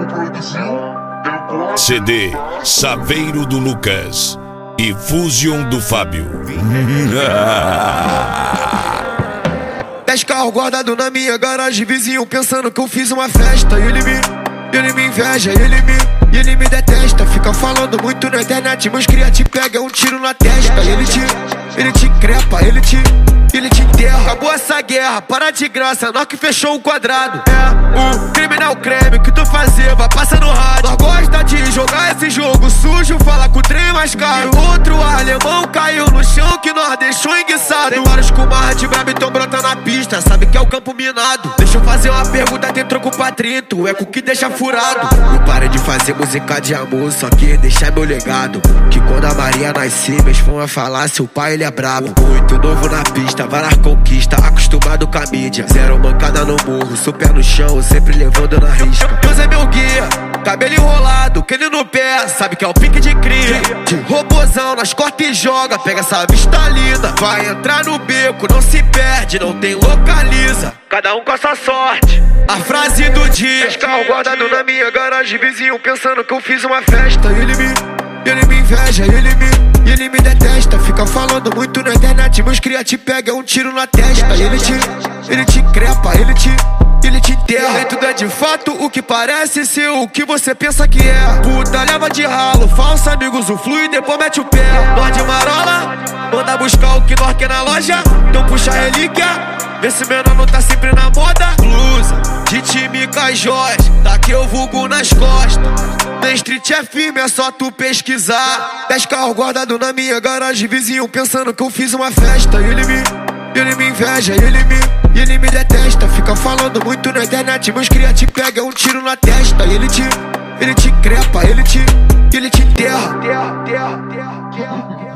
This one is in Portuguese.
CD Saveiro do Lucas e Fusion do Fábio. 10 carros guardados na minha garagem, vizinho pensando que eu fiz uma festa. Ele me inveja, ele me detesta. Fica falando muito na internet, meus cria te pega um tiro na testa. Ele te crepa, ele te enterra. Acabou essa guerra, para de graça, nós que fechou o quadrado. É o criminal creme, o que tu fazer, vai passar no rádio. Nós gosta de jogar esse jogo sujo, fala com o trem mais caro. Outro alemão caiu no chão que nós deixou enguiçado. Tem vários com marra de brabo, então brota na pista, sabe que é o campo minado. Deixa eu fazer uma pergunta, tem troco pra 30, o eco que deixa furado. Não para de fazer música de amor, só que deixar meu legado. Que quando a Maria nascer, meus fãs vão falar, seu pai ele é brabo. Muito novo na pista, várias conquistas, acostumado com a mídia. Zero mancada no morro, super no chão, sempre levando na risca. Deus é meu guia, cabelo enrolado, que ele no pé, sabe que é o pique de cria. De robozão, nós corta e joga, pega essa vista linda. Vai entrar no beco, não se perde, não tem localiza. Cada um com a sua sorte. A frase do dia: 10 carros guardados na minha garagem, vizinho pensando que eu fiz uma festa. Ele me inveja, ele me detesta. Fica falando muito na internet, meus cria te pega um tiro na testa. Ele te crepa, ele te enterra. E tudo é de fato o que parece ser o que você pensa que é. Puta leva de ralo, falso amigos usufrui e depois mete o pé. Nós de marola, manda buscar o que nós quer na loja. Então puxa a relíquia, vê se menor não tá sempre na moda. Blusa de time com as joias, daqui eu vulgo nas costas. Na street é firme, é só tu pesquisar. 10 carros guardados na minha garagem, vizinho pensando que eu fiz uma festa. Ele me inveja, ele me detesta. Fica falando muito na internet, meus cria te pega um tiro na testa. Ele te crepa, ele te enterra.